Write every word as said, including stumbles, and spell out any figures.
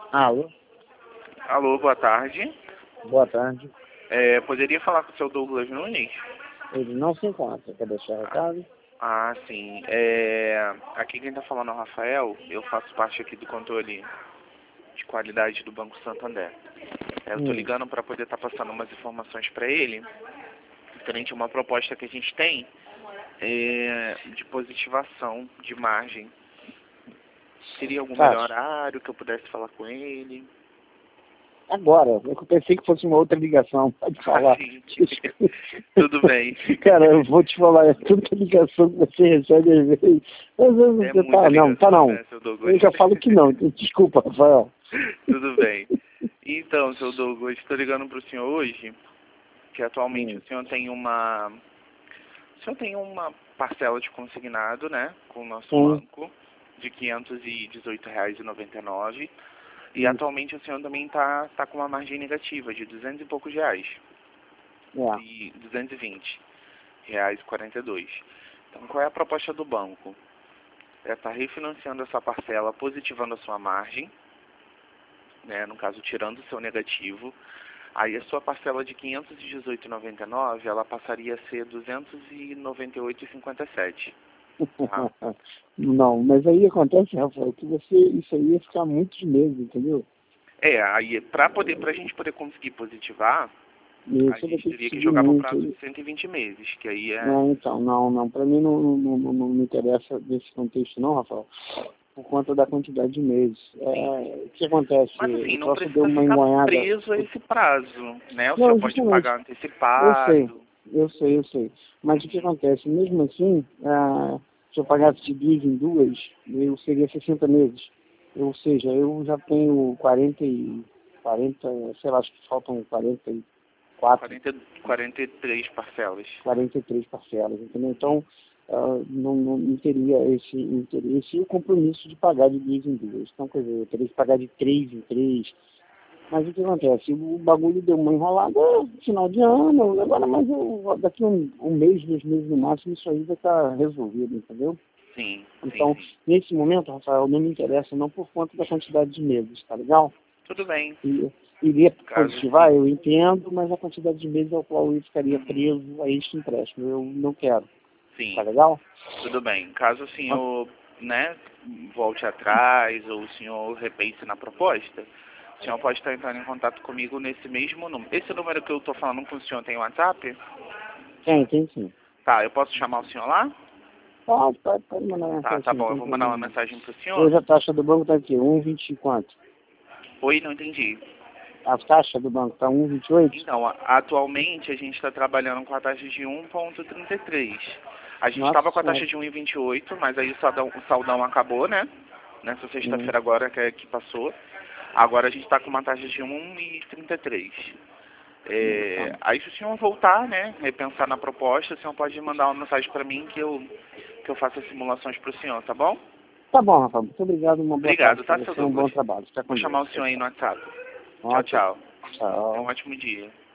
Alô? Alô, boa tarde. Boa tarde. É, poderia falar com o seu Douglas Nunes? Ele não se encontra. Quer deixar recado? Ah, sim. É, aqui quem está falando é o Rafael. Eu faço parte aqui do controle de qualidade do Banco Santander. É, eu estou Hum. ligando para poder estar passando umas informações para ele, referente a uma proposta que a gente tem é, de positivação de margem. Teria algum melhor Fácil. horário que eu pudesse falar com ele? Agora. Eu pensei que fosse uma outra ligação. Pode falar. Sim. Tudo bem. Cara, eu vou te falar. É tanta ligação que você recebe às vezes. Às vezes É você muita tá, não, tá ligação, não. né, seu Douglas? Eu já falo que não. Desculpa, Rafael. Tudo bem. Então, seu Douglas, estou ligando para o senhor hoje, que atualmente Hum. o senhor tem uma... O senhor tem uma parcela de consignado, né, com o nosso Sim. banco, de quinhentos e dezoito reais e noventa e nove centavos. E Isso. atualmente o senhor também está tá com uma margem negativa de duzentos e poucos reais. É. E duzentos e vinte reais e quarenta e dois. Então, qual é a proposta do banco? É estar refinanciando essa parcela, positivando a sua margem, né, no caso, tirando o seu negativo. Aí a sua parcela de quinhentos e dezoito reais e noventa e nove centavos, ela passaria a ser duzentos e noventa e oito reais e cinquenta e sete centavos. Tá? Não, mas aí acontece, Rafael, que você, isso aí ia ficar muitos meses, entendeu? É, aí para poder, pra gente poder conseguir positivar, E a você vai gente ter que teria que subir jogar para o muito. prazo de cento e vinte meses, que aí é... Não, então, não, não. Para mim não, não, não, não me interessa desse contexto não, Rafael, por conta da quantidade de meses. É, o que acontece? Mas assim, O não troço deu precisa uma ficar engonhada. preso a esse prazo, né? O senhor Não, pode justamente. pagar Eu sei, antecipado. eu sei, eu sei. Mas o que Uhum. acontece? Mesmo assim, ah, se eu pagasse de duas em duas, eu seria sessenta meses. Ou seja, eu já tenho quarenta e quarenta, sei lá, acho que faltam quarenta e quatro, quarenta, quarenta e três parcelas. quarenta e três parcelas, entendeu? Então, ah, não, não, não teria esse interesse e o compromisso de pagar de duas em duas. Então, quer dizer, eu teria que pagar de três em três. Mas o que acontece? O bagulho deu uma enrolada final de ano, agora, mas eu, daqui um, um mês, dois meses no máximo, isso aí vai estar resolvido, entendeu? Sim, sim, Então, sim. nesse momento, Rafael, não me interessa não por conta da quantidade de meses, tá legal? Tudo bem. E, iria Caso positivar, sim. eu entendo, mas a quantidade de meses ao qual eu ficaria Uhum. preso a este empréstimo, eu não quero, tá Sim, legal? tudo bem. Caso o Mas, senhor, né, volte atrás ou o senhor repense na proposta, o senhor pode estar entrando em contato comigo nesse mesmo número. Esse número que eu estou falando com o senhor tem WhatsApp? tem, tem sim. Tá, eu posso chamar o senhor lá? Pode, pode, pode mandar uma Tá, mensagem tá sim, não bom. Eu tem vou mandar uma problema não. mensagem pro senhor. Hoje a taxa do banco está aqui, um vírgula vinte e quanto? Oi, não entendi. A taxa do banco está um vírgula vinte e oito? Então, a- atualmente a gente está trabalhando com a taxa de um vírgula trinta e três. A gente Nossa estava com a senhora. taxa de um vírgula vinte e oito, mas aí o saldão, o saldão acabou, né? Nessa Hum. sexta-feira agora que, é- que passou. Agora a gente está com uma taxa de um vírgula trinta e três. É, Então, aí se o senhor voltar, né, repensar na proposta, o senhor pode mandar uma mensagem para mim que eu, que eu faço as simulações para o senhor, tá bom? tá bom, Rafael. Muito obrigado. Uma boa tarde Obrigado, para tá, seu você. Um bom Douglas? trabalho. Fica Vou com chamar Deus. o Tchau, senhor aí no tchau. WhatsApp. Tchau, Ok. tchau. Tenha um Tchau. ótimo dia.